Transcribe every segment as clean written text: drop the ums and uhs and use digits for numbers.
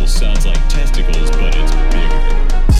almost sounds like testicles, but it's bigger.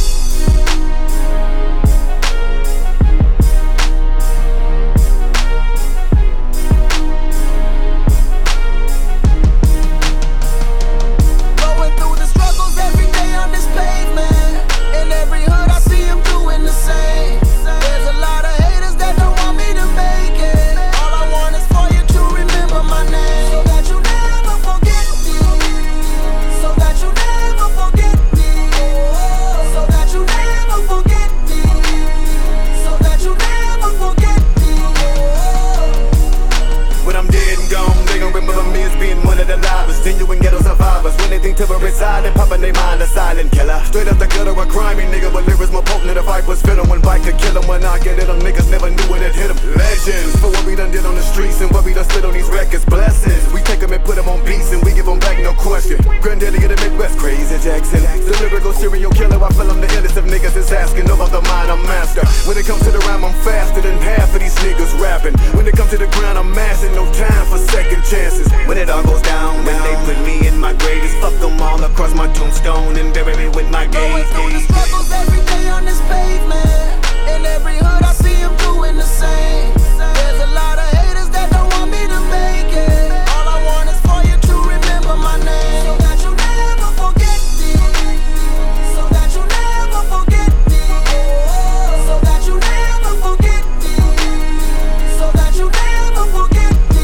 Genuine ghetto survivors, when they think to reside and poppin' they mind, a silent killer. Straight up the gutter, a crimey nigga with lyrics more potent than the vipers fit 'em. When bike could kill 'em, when I get it, them niggas never knew when it hit 'em. Legends, for what we done did on the streets and what we done spit on these records. Blessings, we take 'em and put 'em on beats and we give 'em back, no question. Granddaddy of the Midwest, Crazy Jackson. The lyrical serial killer, I feel I'm the illest of niggas is asking about the mind I'm master. When it comes to the rhyme, I'm faster than half of these niggas rapping. When it comes to the ground, I'm mashing, no time for second chances. When it all goes down, when they put me in my grave, just fuck them all across my tombstone and bury me with my gaze. Going through the struggles every day on this pavement. In every hood I see them doing the same. There's a lot of haters that don't want me to make it. All I want is for you to remember my name, so that you never forget me. So that you never forget me. So that you never forget me. So that you never forget me.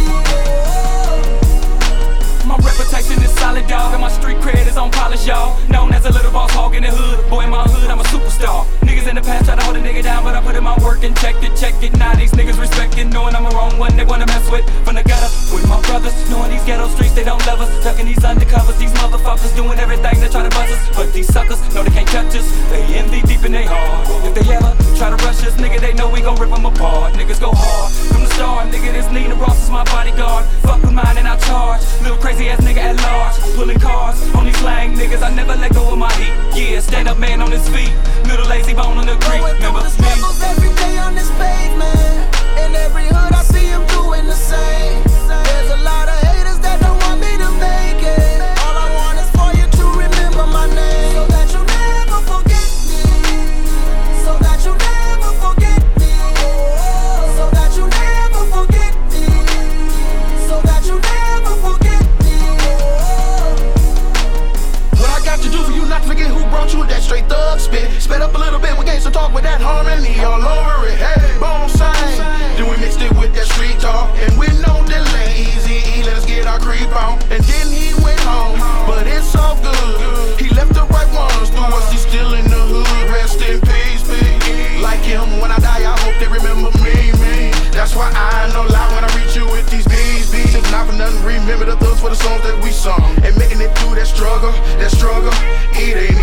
My reputation is solid, dog, and my street cred is on polish, y'all. Known as a little boss hog in the hood. Boy, in my hood, I'm a superstar. Niggas in the past try to hold a nigga down, but I put in my work and check it. Now these niggas respect it, knowing I'm the wrong one they wanna mess with. From the gutter, with my brothers, knowing these ghetto streets, they don't love us. Tucking these undercovers, these motherfuckers doing everything to try to bust us. But these suckers know they can't touch us. They envy deep in their heart. If they ever try to rush us, nigga, they know we gon' rip them apart. Niggas go hard from the start, nigga, this Nina Ross is my bodyguard. Fuck with mine and I charge. Little crazy ass nigga at large, pulling cars on these slang niggas. I never let go of my heat. Yeah, stand up man on his feet. Little lazy bone on the creek. Going through the struggles every day on this pavement. In every hood I see them doing the same. There's a lot of haters that don't want me to make it. All I want is for you to remember my name, so that you never forget me. So that you never forget me. So that you never forget me. So that you never forget me. What I got to do for you not to forget who brought you that straight thug spit. Sped up a little bit, we gangsta talk with that harmony all over it. Hey, bone sign. Then we mixed it with that street talk, and with no delays, he let us get our creep on. And then he went home, but it's all good. He left the right ones through us, he's still in the hood. Rest in peace, peace. Like him, when I die, I hope they remember me. That's why I no lie when I reach you with these beats. If not for nothing, remember the thugs for the songs that we sung. And making it through that struggle, it ain't